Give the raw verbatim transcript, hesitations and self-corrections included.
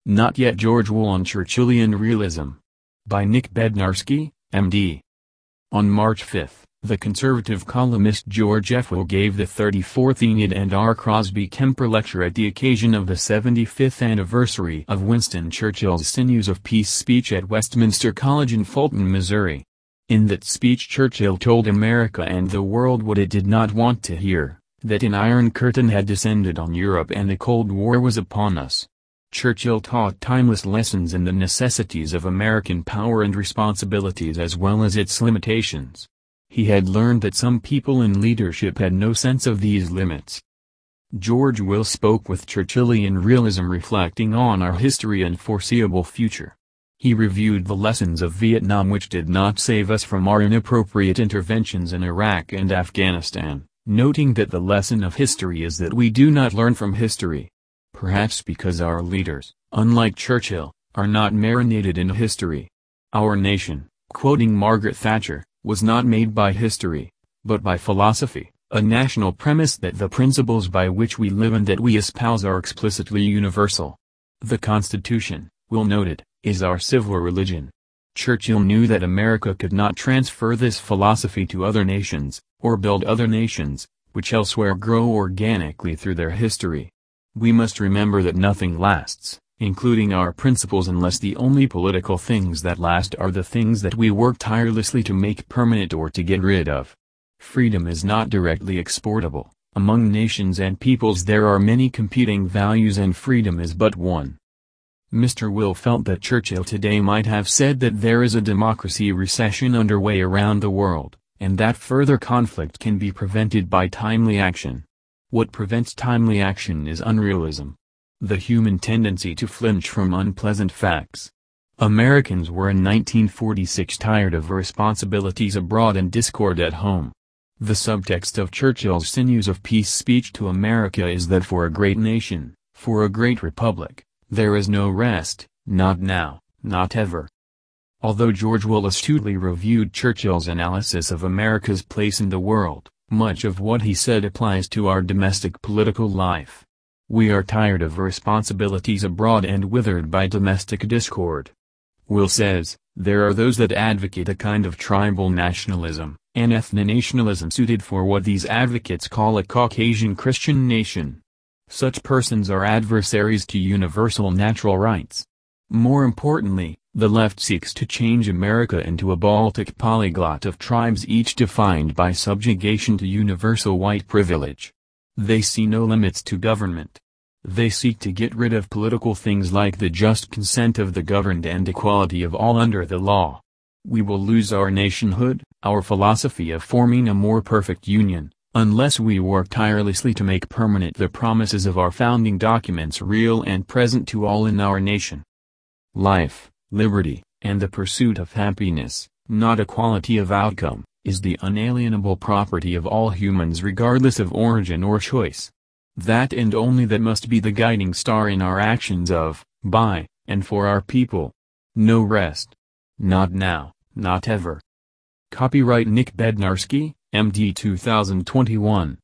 Not Yet George Will on Churchillian Realism. By Nick Bednarski, M D. On March fifth, the conservative columnist George F. Will gave the thirty-fourth Enid and R. Crosby Kemper Lecture at the occasion of the seventy-fifth anniversary of Winston Churchill's Sinews of Peace speech at Westminster College in Fulton, Missouri. In that speech Churchill told America and the world what it did not want to hear, that an Iron Curtain had descended on Europe and the Cold War was upon us. Churchill taught timeless lessons in the necessities of American power and responsibilities as well as its limitations. He had learned that some people in leadership had no sense of these limits. George Will spoke with Churchillian realism, reflecting on our history and foreseeable future. He reviewed the lessons of Vietnam, which did not save us from our inappropriate interventions in Iraq and Afghanistan, noting that the lesson of history is that we do not learn from history. Perhaps because our leaders, unlike Churchill, are not marinated in history. Our nation, quoting Margaret Thatcher, was not made by history, but by philosophy, a national premise that the principles by which we live and that we espouse are explicitly universal. The Constitution, Will noted, is our civil religion. Churchill knew that America could not transfer this philosophy to other nations, or build other nations, which elsewhere grow organically through their history. We must remember that nothing lasts, including our principles, unless the only political things that last are the things that we work tirelessly to make permanent or to get rid of. Freedom is not directly exportable. Among nations and peoples there are many competing values and freedom is but one. Mister Will felt that Churchill today might have said that there is a democracy recession underway around the world, and that further conflict can be prevented by timely action. What prevents timely action is unrealism. The human tendency to flinch from unpleasant facts. Americans were in nineteen forty-six tired of responsibilities abroad and discord at home. The subtext of Churchill's Sinews of Peace speech to America is that for a great nation, for a great republic, there is no rest, not now, not ever. Although George Will astutely reviewed Churchill's analysis of America's place in the world, much of what he said applies to our domestic political life. We are tired of responsibilities abroad and withered by domestic discord. Will says, there are those that advocate a kind of tribal nationalism, an ethno-nationalism suited for what these advocates call a Caucasian Christian nation. Such persons are adversaries to universal natural rights. More importantly, the left seeks to change America into a Baltic polyglot of tribes, each defined by subjugation to universal white privilege. They see no limits to government. They seek to get rid of political things like the just consent of the governed and equality of all under the law. We will lose our nationhood, our philosophy of forming a more perfect union, unless we work tirelessly to make permanent the promises of our founding documents real and present to all in our nation. Life, liberty, and the pursuit of happiness, not equality of outcome, is the unalienable property of all humans regardless of origin or choice. That and only that must be the guiding star in our actions of, by, and for our people. No rest. Not now, not ever. Copyright Nick Bednarski, M D two thousand twenty-one.